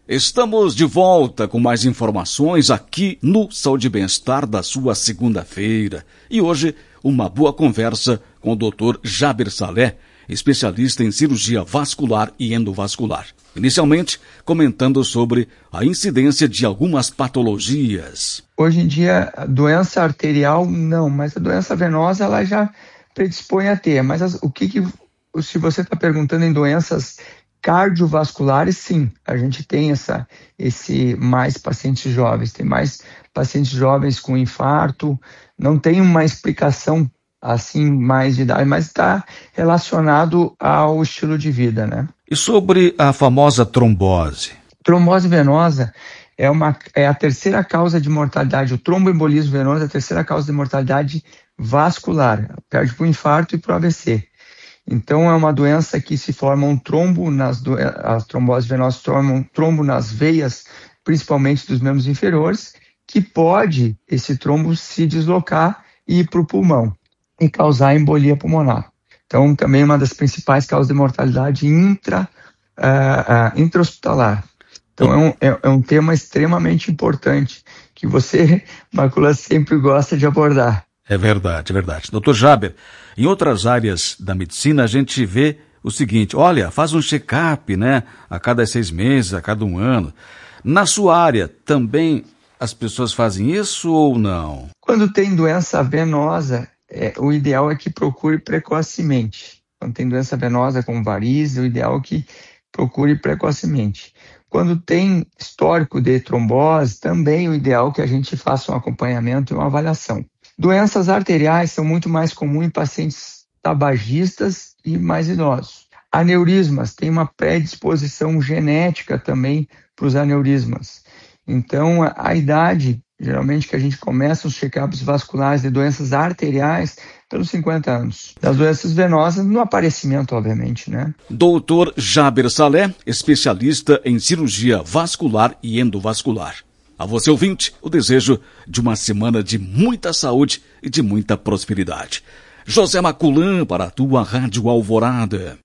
Estamos de volta com mais informações aqui no Saúde e Bem-Estar da sua segunda-feira. E hoje, uma boa conversa com o Dr. Jaber Salé, especialista em cirurgia vascular e endovascular. Inicialmente, comentando sobre a incidência de algumas patologias. Hoje em dia, a doença arterial não, mas a doença venosa ela já predispõe a ter. Mas se você está perguntando em doenças cardiovasculares, sim, a gente tem mais pacientes jovens, tem mais pacientes jovens com infarto, não tem uma explicação assim mais de idade, mas está relacionado ao estilo de vida, né? E sobre a famosa trombose? Trombose venosa é a terceira causa de mortalidade, o tromboembolismo venoso é a terceira causa de mortalidade vascular, perde para o infarto e para o AVC. Então, é uma doença que se forma um trombo, as tromboses venosas formam um trombo nas veias, principalmente dos membros inferiores, que pode, esse trombo, se deslocar e ir para o pulmão e causar embolia pulmonar. Então, também uma das principais causas de mortalidade intra-hospitalar. Então, é um tema extremamente importante que você, Marcula, sempre gosta de abordar. É verdade, é verdade. Dr. Jaber, em outras áreas da medicina a gente vê o seguinte, olha, faz um check-up, né? A cada 6 meses, a cada 1 ano. Na sua área, também as pessoas fazem isso ou não? Quando tem doença venosa, o ideal é que procure precocemente. Quando tem doença venosa como varizes, o ideal é que procure precocemente. Quando tem histórico de trombose, também o ideal é que a gente faça um acompanhamento e uma avaliação. Doenças arteriais são muito mais comuns em pacientes tabagistas e mais idosos. Aneurismas, tem uma predisposição genética também para os aneurismas. Então, a idade, geralmente, que a gente começa os check-ups vasculares de doenças arteriais, pelos 50 anos. Das doenças venosas, no aparecimento, obviamente, né? Dr. Jaber Salé, especialista em cirurgia vascular e endovascular. A você, ouvinte, o desejo de uma semana de muita saúde e de muita prosperidade. José Maculan para a tua Rádio Alvorada.